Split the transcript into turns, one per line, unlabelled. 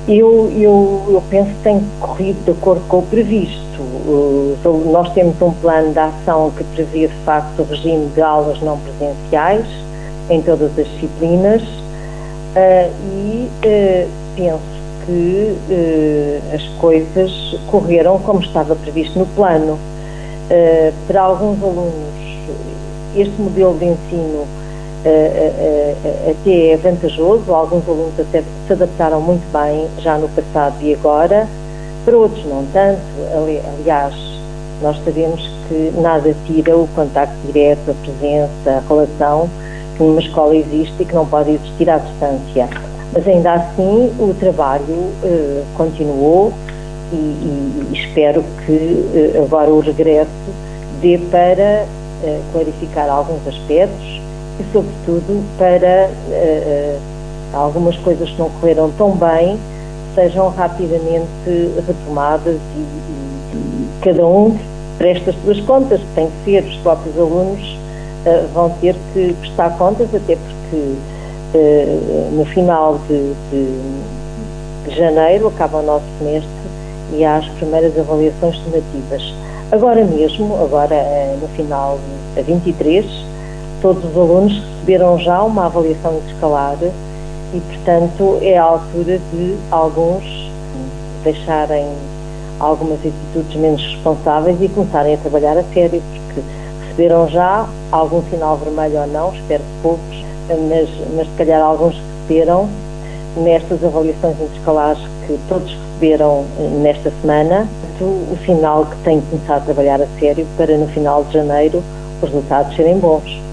Eu penso que tem corrido de acordo com o previsto. Nós temos um plano de ação que prevê, de facto, o regime de aulas não presenciais em todas as disciplinas e penso que as coisas correram como estava previsto no plano. Para alguns alunos, este modelo de ensino até é vantajoso, alguns alunos até se adaptaram muito bem já no passado e agora, para outros não tanto. Aliás, nós sabemos que nada tira o contacto direto, a presença, a relação que numa escola existe e que não pode existir à distância. Mas ainda assim o trabalho continuou e espero que agora o regresso dê para clarificar alguns aspectos e, sobretudo, para algumas coisas que não correram tão bem sejam rapidamente retomadas e cada um presta as suas contas, que tem que ser, os próprios alunos vão ter que prestar contas, até porque no final de janeiro acaba o nosso semestre e há as primeiras avaliações sumativas. Agora mesmo, no final de 23, todos os alunos receberam já uma avaliação interescalar e, portanto, é a altura de alguns deixarem algumas atitudes menos responsáveis e começarem a trabalhar a sério, porque receberam já algum sinal vermelho ou não, espero que poucos, mas se calhar alguns receberam nestas avaliações interescalares que todos receberam nesta semana, o sinal que têm que começar a trabalhar a sério para no final de janeiro os resultados serem bons.